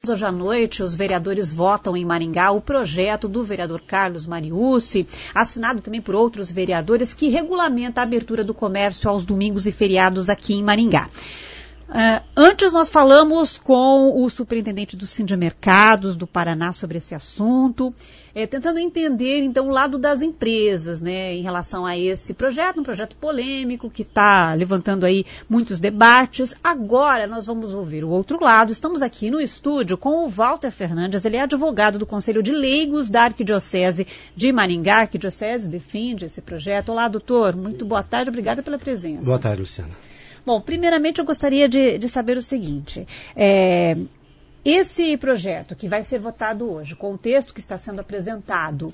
Hoje à noite, os vereadores votam em Maringá o projeto do vereador Carlos Mariucci, assinado também por outros vereadores, que regulamenta a abertura do comércio aos domingos e feriados aqui em Maringá. Antes nós falamos com o superintendente do Sindimercados do Paraná sobre esse assunto, tentando entender então o lado das empresas, né, em relação a esse projeto, um projeto polêmico que está levantando aí muitos debates. Agora nós vamos ouvir o outro lado. Estamos aqui no estúdio com o Walter Fernandes, ele é advogado do Conselho de Leigos da Arquidiocese de Maringá. A Arquidiocese defende esse projeto. Olá, doutor, muito boa tarde, obrigada pela presença. Boa tarde, Luciana. Bom, primeiramente eu gostaria de saber o seguinte, esse projeto que vai ser votado hoje, com o texto que está sendo apresentado,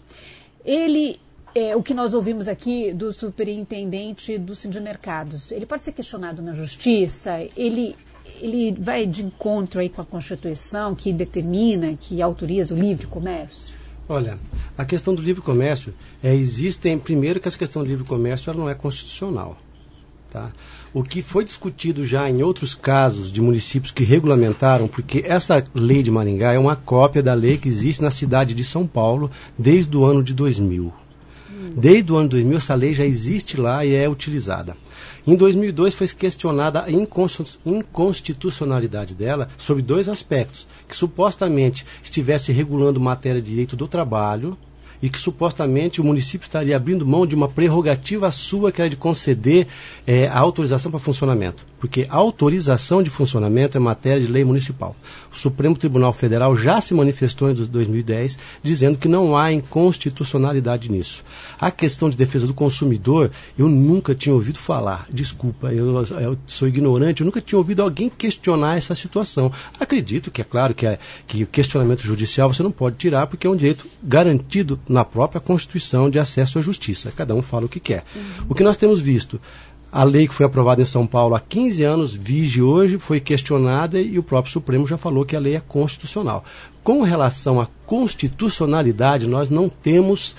o que nós ouvimos aqui do superintendente do Sindimercados, ele pode ser questionado na justiça, ele vai de encontro aí com a Constituição que determina, que autoriza o livre comércio? Olha, a questão do livre comércio, primeiro que essa questão do livre comércio ela não é constitucional. Tá? O que foi discutido já em outros casos de municípios que regulamentaram, porque essa lei de Maringá é uma cópia da lei que existe na cidade de São Paulo desde o ano de 2000. Desde o ano 2000 essa lei já existe lá e é utilizada. Em 2002 foi questionada a inconstitucionalidade dela sobre dois aspectos, que supostamente estivesse regulando matéria de direito do trabalho, e que supostamente o município estaria abrindo mão de uma prerrogativa sua, que era de conceder a autorização para funcionamento. Porque a autorização de funcionamento é matéria de lei municipal. O Supremo Tribunal Federal já se manifestou em 2010, dizendo que não há inconstitucionalidade nisso. A questão de defesa do consumidor, eu nunca tinha ouvido falar. Desculpa, eu sou ignorante, eu nunca tinha ouvido alguém questionar essa situação. Acredito que é claro que o questionamento judicial você não pode tirar, porque é um direito garantido na própria Constituição de acesso à justiça. Cada um fala o que quer. O que nós temos visto, a lei que foi aprovada em São Paulo há 15 anos, vige hoje, foi questionada e o próprio Supremo já falou que a lei é constitucional. Com relação à constitucionalidade, nós não temos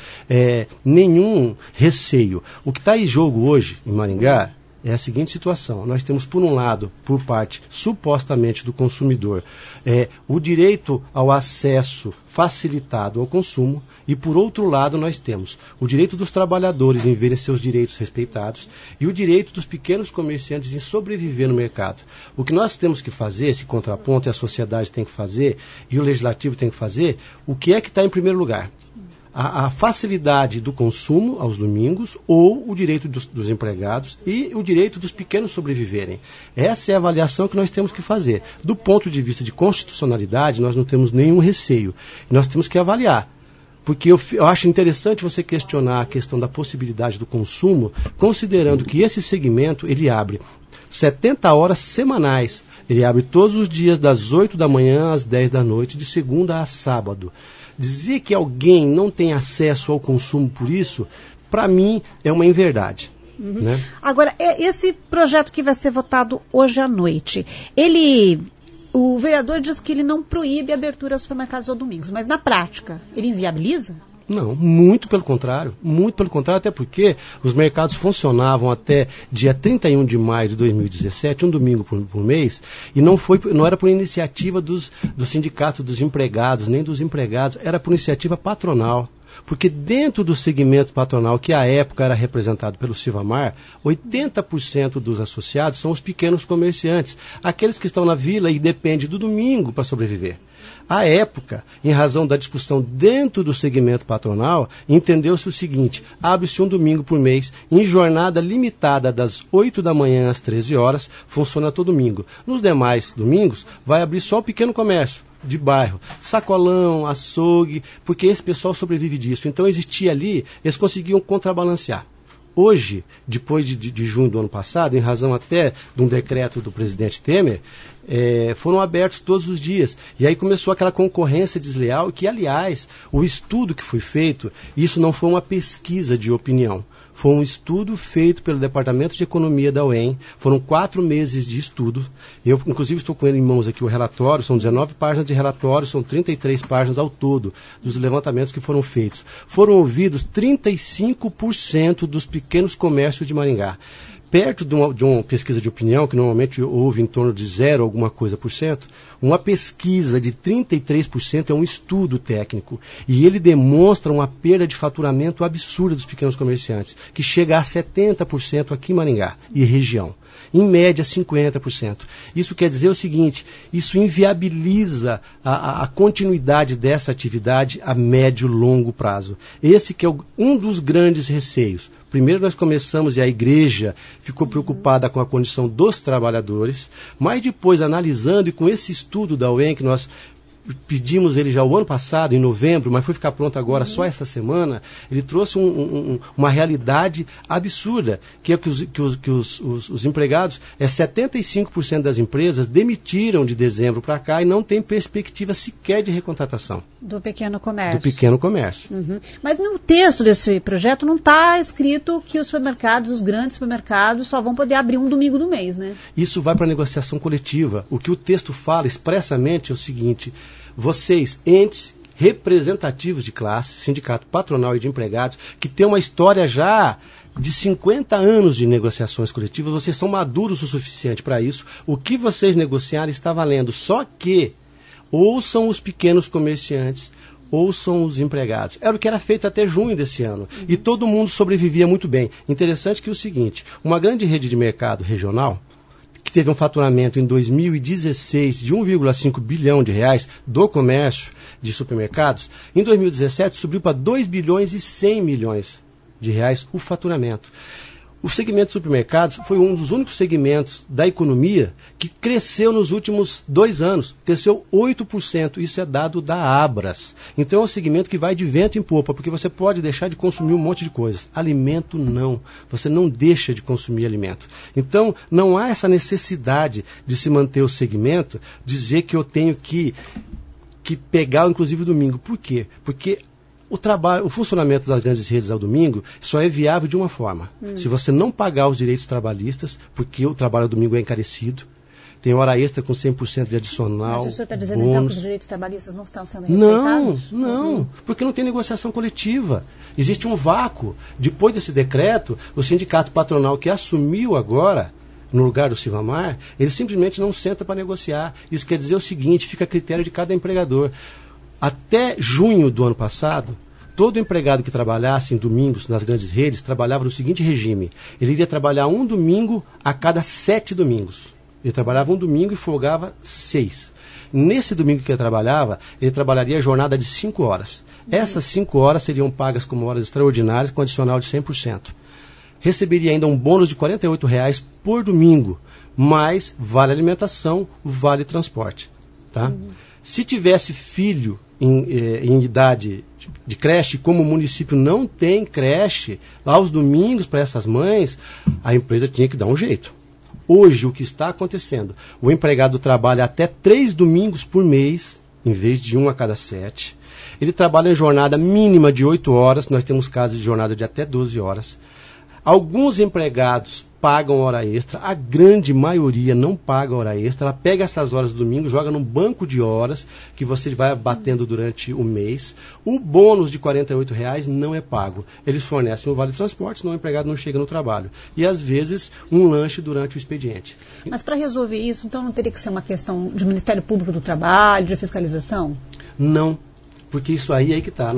nenhum receio. O que está em jogo hoje em Maringá é a seguinte situação: nós temos, por um lado, por parte supostamente do consumidor, o direito ao acesso facilitado ao consumo, e por outro lado nós temos o direito dos trabalhadores em verem seus direitos respeitados e o direito dos pequenos comerciantes em sobreviver no mercado. O que nós temos que fazer, esse contraponto, e a sociedade tem que fazer, e o legislativo tem que fazer, o que é que está em primeiro lugar? A facilidade do consumo aos domingos ou o direito dos empregados e o direito dos pequenos sobreviverem. Essa é a avaliação que nós temos que fazer. Do ponto de vista de constitucionalidade, nós não temos nenhum receio. Nós temos que avaliar. Porque eu acho interessante você questionar a questão da possibilidade do consumo, considerando que esse segmento ele abre 70 horas semanais. Ele abre todos os dias das 8 da manhã às 10 da noite, de segunda a sábado. Dizer que alguém não tem acesso ao consumo por isso, para mim, é uma inverdade. Né? Agora, esse projeto que vai ser votado hoje à noite, o vereador diz que ele não proíbe a abertura aos supermercados aos domingos, mas na prática, ele inviabiliza? Não, muito pelo contrário, até porque os mercados funcionavam até dia 31 de maio de 2017, um domingo por mês, e não era por iniciativa do sindicato dos empregados, nem dos empregados, era por iniciativa patronal. Porque dentro do segmento patronal, que à época era representado pelo Civamar, 80% dos associados são os pequenos comerciantes, aqueles que estão na vila e dependem do domingo para sobreviver. À época, em razão da discussão dentro do segmento patronal, entendeu-se o seguinte: abre-se um domingo por mês, em jornada limitada das 8 da manhã às 13 horas, funciona todo domingo. Nos demais domingos, vai abrir só o pequeno comércio de bairro, sacolão, açougue, porque esse pessoal sobrevive disso. Então existia ali, eles conseguiam contrabalancear. Hoje, depois de junho do ano passado, em razão até de um decreto do presidente Temer, foram abertos todos os dias. E aí começou aquela concorrência desleal, que, aliás, o estudo que foi feito, isso não foi uma pesquisa de opinião. Foi um estudo feito pelo Departamento de Economia da UEM, foram 4 meses de estudo. Eu, inclusive, estou com ele em mãos aqui o relatório, são 19 páginas de relatório, são 33 páginas ao todo dos levantamentos que foram feitos. Foram ouvidos 35% dos pequenos comércios de Maringá. perto de uma pesquisa de opinião, que normalmente houve em torno de 0 alguma coisa por cento, uma pesquisa de 33% é um estudo técnico. E ele demonstra uma perda de faturamento absurda dos pequenos comerciantes, que chega a 70% aqui em Maringá e região. Em média, 50%. Isso quer dizer o seguinte, isso inviabiliza a continuidade dessa atividade a médio e longo prazo. Esse que é um dos grandes receios. Primeiro nós começamos e a igreja ficou preocupada com a condição dos trabalhadores, mas depois analisando e com esse estudo da UEM que nós pedimos ele já o ano passado, em novembro, mas foi ficar pronto agora só essa semana, ele trouxe uma realidade absurda, que é que os empregados, 75% das empresas demitiram de dezembro para cá e não tem perspectiva sequer de recontratação. Do pequeno comércio. Do pequeno comércio. Uhum. Mas no texto desse projeto não está escrito que os supermercados, os grandes supermercados, só vão poder abrir um domingo do mês, né? Isso vai para a negociação coletiva. O que o texto fala expressamente é o seguinte: vocês, entes representativos de classe, sindicato patronal e de empregados, que tem uma história já de 50 anos de negociações coletivas, vocês são maduros o suficiente para isso. O que vocês negociarem está valendo. Só que ouçam os pequenos comerciantes, ouçam os empregados. Era o que era feito até junho desse ano. E todo mundo sobrevivia muito bem. Interessante que é o seguinte, uma grande rede de mercado regional, que teve um faturamento em 2016 de 1,5 bilhão de reais do comércio de supermercados, em 2017 subiu para 2 bilhões e 100 milhões de reais o faturamento. O segmento de supermercados foi um dos únicos segmentos da economia que cresceu nos últimos 2 anos. Cresceu 8%. Isso é dado da Abras. Então é um segmento que vai de vento em popa, porque você pode deixar de consumir um monte de coisas. Alimento não. Você não deixa de consumir alimento. Então não há essa necessidade de se manter o segmento, dizer que eu tenho que pegar inclusive o domingo. Por quê? Porque o funcionamento das grandes redes ao domingo só é viável de uma forma. Se você não pagar os direitos trabalhistas, porque o trabalho ao domingo é encarecido, tem hora extra com 100% de adicional. Mas o senhor está dizendo então que os direitos trabalhistas não estão sendo respeitados? Não, porque não tem negociação coletiva. Existe um vácuo. Depois desse decreto, o sindicato patronal que assumiu agora, no lugar do Silvamar, ele simplesmente não senta para negociar. Isso quer dizer o seguinte, fica a critério de cada empregador. Até junho do ano passado, todo empregado que trabalhasse em domingos nas grandes redes trabalhava no seguinte regime. Ele iria trabalhar um domingo a cada 7 domingos. Ele trabalhava um domingo e folgava 6. Nesse domingo que ele trabalharia a jornada de 5 horas. Essas 5 horas seriam pagas como horas extraordinárias com adicional de 100%. Receberia ainda um bônus de R$ 48,00 por domingo, mais vale alimentação, vale transporte. Tá? Se tivesse filho em idade de creche, como o município não tem creche, lá aos domingos para essas mães, a empresa tinha que dar um jeito. Hoje, o que está acontecendo? O empregado trabalha até 3 domingos por mês, em vez de 1 a cada 7. Ele trabalha em jornada mínima de 8 horas, nós temos casos de jornada de até 12 horas. Alguns empregados pagam hora extra, a grande maioria não paga hora extra, ela pega essas horas do domingo, joga num banco de horas que você vai batendo durante o mês. O bônus de R$ 48,00 não é pago. Eles fornecem um vale transporte, senão o empregado não chega no trabalho. E às vezes um lanche durante o expediente. Mas para resolver isso, então não teria que ser uma questão de Ministério Público do Trabalho, de fiscalização? Não. Porque isso aí que está.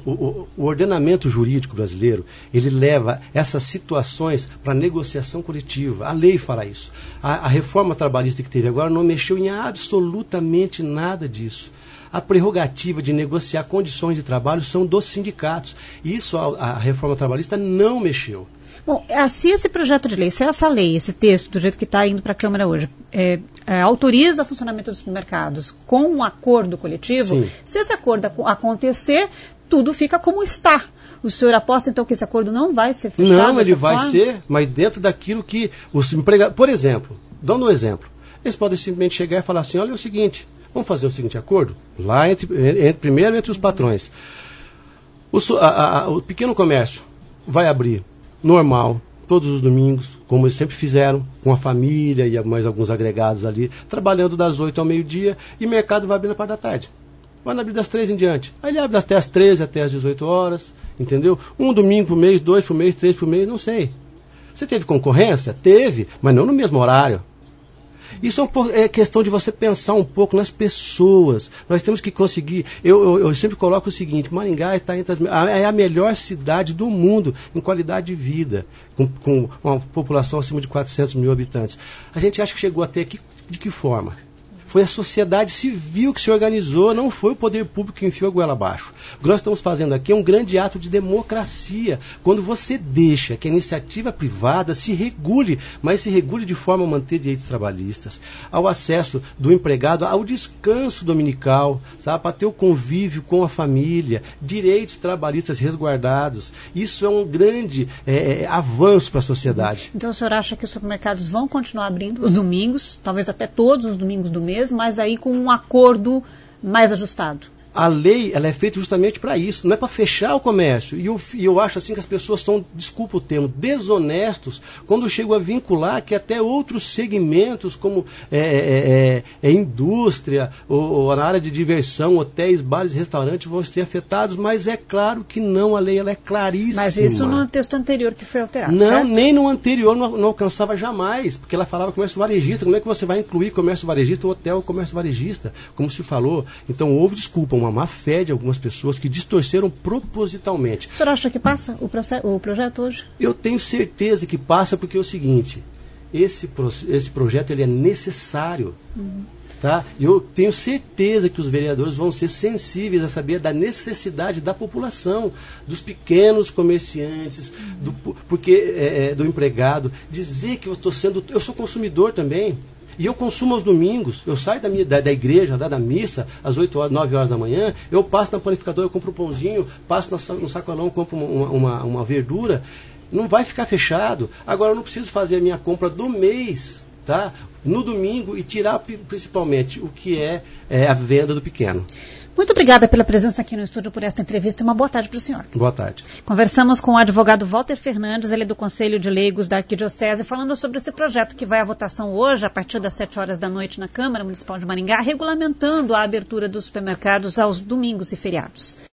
O ordenamento jurídico brasileiro, ele leva essas situações para negociação coletiva. A lei fala isso. A reforma trabalhista que teve agora não mexeu em absolutamente nada disso. A prerrogativa de negociar condições de trabalho são dos sindicatos. Isso a reforma trabalhista não mexeu. Bom, se esse projeto de lei, se essa lei, esse texto, do jeito que está indo para a Câmara hoje, autoriza o funcionamento dos supermercados com um acordo coletivo, sim. Se esse acordo acontecer, tudo fica como está. O senhor aposta, então, que esse acordo não vai ser fechado? Não, ele vai ser, mas dentro daquilo que os empregados... Por exemplo, dando um exemplo, eles podem simplesmente chegar e falar assim, olha, é o seguinte, vamos fazer o seguinte acordo? Lá, primeiro entre os patrões. O pequeno comércio vai abrir normal, todos os domingos, como eles sempre fizeram, com a família e mais alguns agregados ali, trabalhando das 8 ao meio-dia, e o mercado vai abrir na parte da tarde. Vai abrir das 3 em diante. Aí ele abre até as 13, até as 18 horas, entendeu? Um domingo por mês, 2 por mês, 3 por mês, não sei. Você teve concorrência? Teve, mas não no mesmo horário. Isso é questão de você pensar um pouco nas pessoas. Nós temos que conseguir... Eu sempre coloco o seguinte, Maringá é a melhor cidade do mundo em qualidade de vida, com uma população acima de 400 mil habitantes. A gente acha que chegou até aqui de que forma? Foi a sociedade civil que se organizou, não foi o poder público que enfiou a goela abaixo. O que nós estamos fazendo aqui é um grande ato de democracia. Quando você deixa que a iniciativa privada se regule, mas se regule de forma a manter direitos trabalhistas, ao acesso do empregado ao descanso dominical, sabe, para ter o convívio com a família, direitos trabalhistas resguardados. Isso é um grande avanço para a sociedade. Então o senhor acha que os supermercados vão continuar abrindo os domingos, talvez até todos os domingos do mês, mas aí com um acordo mais ajustado? A lei, ela é feita justamente para isso, não é para fechar o comércio. E eu acho assim que as pessoas são, desculpa o termo, desonestos quando chegam a vincular que até outros segmentos, como indústria, ou na área de diversão, hotéis, bares, restaurantes, vão ser afetados, mas é claro que não, a lei ela é claríssima. Mas isso no texto anterior que foi alterado, não, certo? Nem no anterior não alcançava jamais, porque ela falava comércio varejista. Como é que você vai incluir comércio varejista, hotel, comércio varejista, como se falou? Então houve, desculpa, uma má fé de algumas pessoas que distorceram propositalmente. O senhor acha que passa o projeto hoje? Eu tenho certeza que passa, porque é o seguinte, esse projeto ele é necessário. Tá? Eu tenho certeza que os vereadores vão ser sensíveis a saber da necessidade da população, dos pequenos comerciantes, do empregado, dizer que eu sou consumidor também. E eu consumo aos domingos, eu saio da igreja, da missa, às 8 horas, 9 horas da manhã, eu passo na panificadora, eu compro um pãozinho, passo no sacolão, compro uma verdura, não vai ficar fechado. Agora eu não preciso fazer a minha compra do mês, tá? No domingo, e tirar principalmente o que é a venda do pequeno. Muito obrigada pela presença aqui no estúdio, por esta entrevista, e uma boa tarde para o senhor. Boa tarde. Conversamos com o advogado Walter Fernandes, ele é do Conselho de Leigos da Arquidiocese, falando sobre esse projeto que vai à votação hoje, a partir das 7 horas da noite, na Câmara Municipal de Maringá, regulamentando a abertura dos supermercados aos domingos e feriados.